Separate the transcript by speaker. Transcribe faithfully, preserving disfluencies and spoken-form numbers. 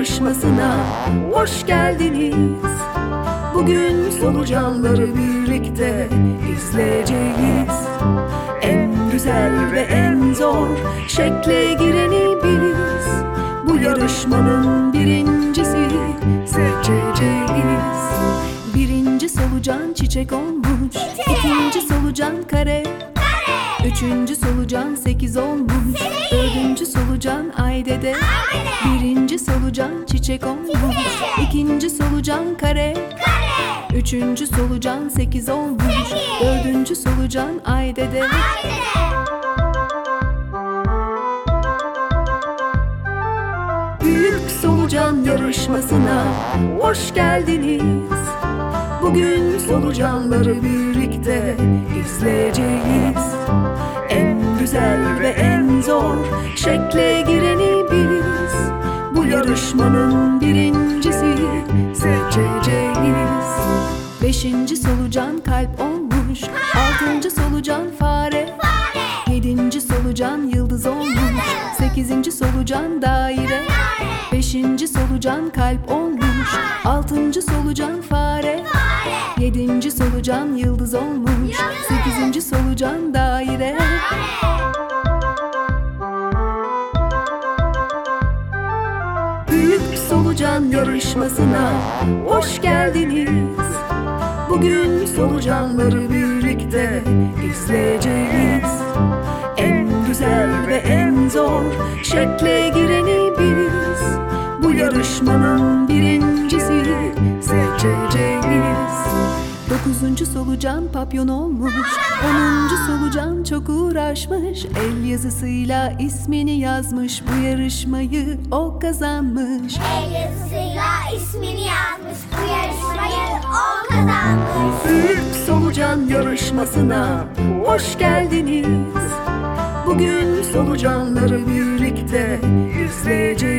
Speaker 1: yarışmasına hoş geldiniz. Bugün solucanları birlikte izleyeceğiz. En güzel ve en zor şekle gireni biz. Bu yarışmanın birincisi seçeceğiz. Birinci solucan çiçek olmuş, ikinci solucan kare, üçüncü solucan sekiz olmuş, dördüncü solucan ay dede. Birinci solucan çiçek olmuş, ikinci solucan kare, üçüncü solucan sekiz olmuş, dördüncü solucan ay dede. Büyük solucan yarışmasına hoş geldiniz. Bugün solucanları birlikte izleyeceğiz. En güzel ve en zor şekle gireni biz. Bu yarışmanın birincisi seçeceğiz. Beşinci solucan kalp olmuş, altıncı solucan fare, yedinci solucan yıldız olmuş, sekizinci solucan daire. Beşinci solucan kalp olmuş, altıncı solucan fare, yedinci solucan yıldız olmuş, sekizinci solucan daire. Büyük solucan yarışmasına hoş geldiniz. Bugün solucanları birlikte izleyeceğiz. En güzel ve en zor şekle gireni biz. Bu yarışmanın birincisi seçeceğiz. Dokuzuncu solucan papyon olmuş, onuncu solucan çok uğraşmış, el yazısıyla ismini yazmış, bu yarışmayı o kazanmış.
Speaker 2: El yazısıyla ismini yazmış, bu yarışmayı o kazanmış.
Speaker 1: Büyük solucan yarışmasına hoş geldiniz. Bugün solucanları birlikte izleyeceğiz.